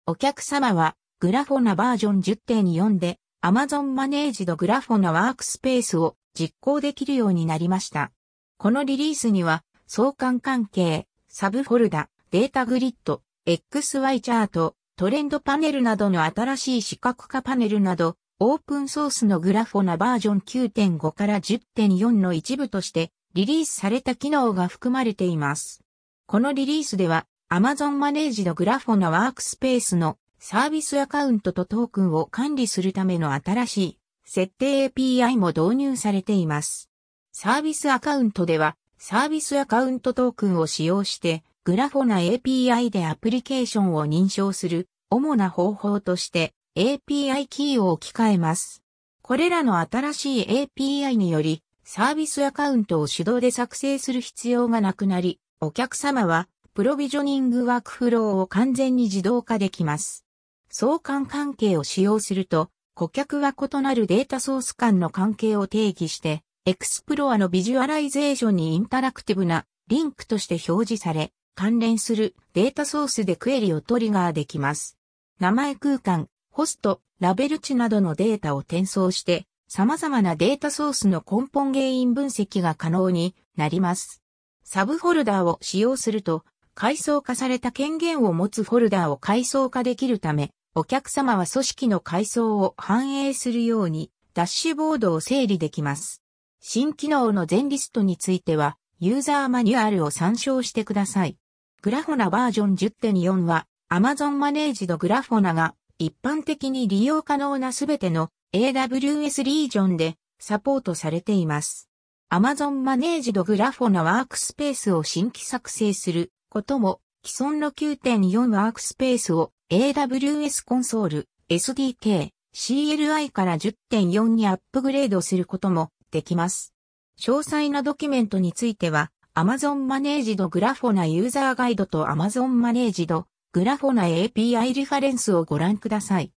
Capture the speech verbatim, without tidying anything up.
お客様はグラフォナバージョン じゅってんよん で Amazon Managed グラフォナワークスペースを実行できるようになりました。このリリースには相関関係、サブフォルダ、データグリッド、エックスワイ チャート、トレンドパネルなどの新しい視覚化パネルなど、オープンソースのグラフォナバージョン きゅうてんご から じゅってんよん の一部としてリリースされた機能が含まれています。このリリースでは Amazon Managed グラフォナワークスペースのサービスアカウントとトークンを管理するための新しい設定 エーピーアイ も導入されています。サービスアカウントではサービスアカウントトークンを使用してグラフォナ エーピーアイ でアプリケーションを認証する主な方法として エーピーアイ キーを置き換えます。これらの新しい エーピーアイ によりサービスアカウントを手動で作成する必要がなくなり、お客様はプロビジョニングワークフローを完全に自動化できます。相関関係を使用すると、顧客は異なるデータソース間の関係を定義して、エクスプロアのビジュアライゼーションにインタラクティブなリンクとして表示され、関連するデータソースでクエリをトリガーできます。名前空間、ホスト、ラベル値などのデータを転送して、様々なデータソースの根本原因分析が可能になります。サブフォルダーを使用すると、階層化された権限を持つフォルダーを階層化できるため、お客様は組織の階層を反映するようにダッシュボードを整理できます。新機能の全リストについてはユーザーマニュアルを参照してください。グラフォナバージョン じゅってんよん は Amazon Managed グラフォナが一般的に利用可能なすべての エーダブリューエス リージョンでサポートされています。Amazon Managed グラフォナワークスペースを新規作成することも既存の きゅうてんよん ワークスペースをエーダブリューエス コンソール、エスディーケー、シーエルアイ から じゅってんよん にアップグレードすることもできます。詳細なドキュメントについては、Amazon Managed グラフォナユーザーガイドと Amazon Managed グラフォナ エーピーアイ リファレンスをご覧ください。